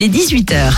Les 18h.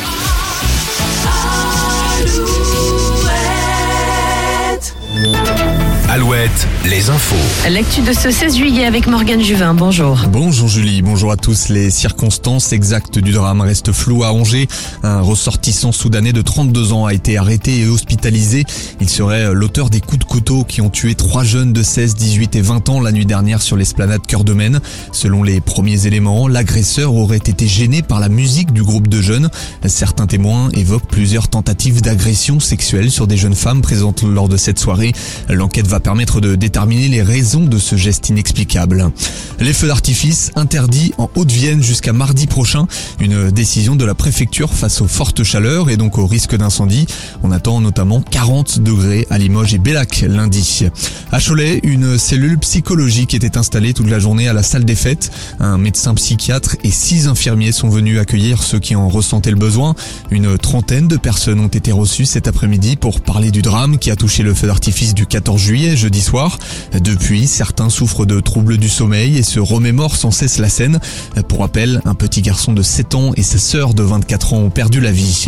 Alouette, les infos. L'actu de ce 16 juillet avec Morgane Juvin, bonjour. Bonjour Julie, bonjour à tous. Les circonstances exactes du drame restent floues à Angers. Un ressortissant soudanais de 32 ans a été arrêté et hospitalisé. Il serait l'auteur des coups de couteau qui ont tué 3 jeunes de 16, 18 et 20 ans la nuit dernière sur l'esplanade Cœur de Maine. Selon les premiers éléments, l'agresseur aurait été gêné par la musique du groupe de jeunes. Certains témoins évoquent plusieurs tentatives d'agression sexuelle sur des jeunes femmes présentes lors de cette soirée. L'enquête va permettre de déterminer les raisons de ce geste inexplicable. Les feux d'artifice interdits en Haute-Vienne jusqu'à mardi prochain. Une décision de la préfecture face aux fortes chaleurs et donc au risque d'incendie. On attend notamment 40 degrés à Limoges et Bellac lundi. À Cholet, une cellule psychologique était installée toute la journée à la salle des fêtes. Un médecin psychiatre et 6 infirmiers sont venus accueillir ceux qui en ressentaient le besoin. Une trentaine de personnes ont été reçues cet après-midi pour parler du drame qui a touché le feu d'artifice du 14 juillet, jeudi soir. Depuis, certains souffrent de troubles du sommeil et se remémorent sans cesse la scène. Pour rappel, un petit garçon de 7 ans et sa sœur de 24 ans ont perdu la vie.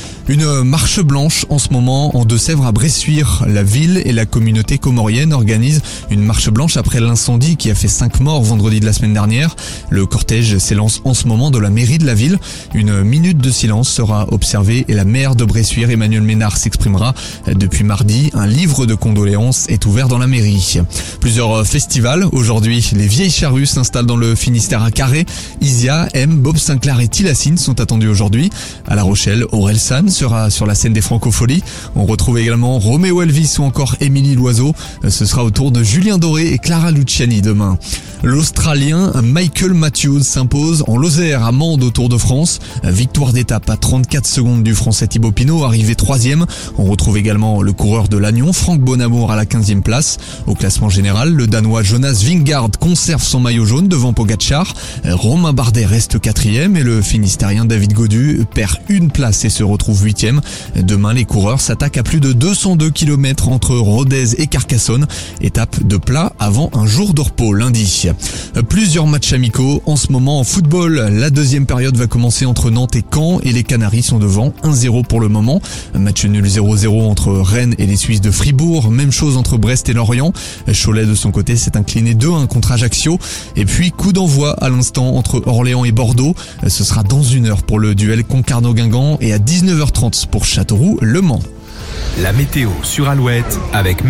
Une marche blanche en ce moment en Deux-Sèvres à Bressuire. La ville et la communauté comorienne organisent une marche blanche après l'incendie qui a fait 5 morts vendredi de la semaine dernière. Le cortège s'élance en ce moment de la mairie de la ville. Une minute de silence sera observée et la maire de Bressuire, Emmanuel Ménard, s'exprimera. Depuis mardi, un livre de condoléances est ouvert dans la mairie. Plusieurs festivals. Aujourd'hui, les Vieilles Charrues s'installent dans le Finistère à Carré. Isia, M, Bob Sinclair et Tilassine sont attendus aujourd'hui. À La Rochelle, Orelsan sera sur la scène des Francopholies. On retrouve également Roméo Elvis ou encore Émilie Loiseau. Ce sera au tour de Julien Doré et Clara Luciani demain. L'Australien Michael Matthews s'impose en Lozère à Mende au Tour de France. Victoire d'étape à 34 secondes du Français Thibaut Pinot, arrivé 3e. On retrouve également le coureur de Lannion, Franck Bonamour, à la 15e place. Au classement général, le Danois Jonas Vingegaard conserve son maillot jaune devant Pogacar. Romain Bardet reste 4e et le Finistérien David Gaudu perd une place et se retrouve 8e. Demain, les coureurs s'attaquent à plus de 202 km entre Rodez et Carcassonne. Étape de plat avant un jour de repos lundi. Plusieurs matchs amicaux en ce moment en football. La deuxième période va commencer entre Nantes et Caen et les Canaries sont devant 1-0 pour le moment. Match nul 0-0 entre Rennes et les Suisses de Fribourg. Même chose entre Brest et Lorient. Cholet de son côté s'est incliné 2-1 contre Ajaccio. Et puis coup d'envoi à l'instant entre Orléans et Bordeaux. Ce sera dans 1 heure pour le duel Concarneau-Guingamp et à 19h30 pour Châteauroux-Le Mans. La météo sur Alouette avec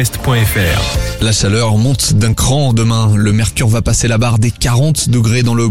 météowest.fr. La chaleur monte d'un cran demain. Le mercure va passer la barre des 40 degrés dans le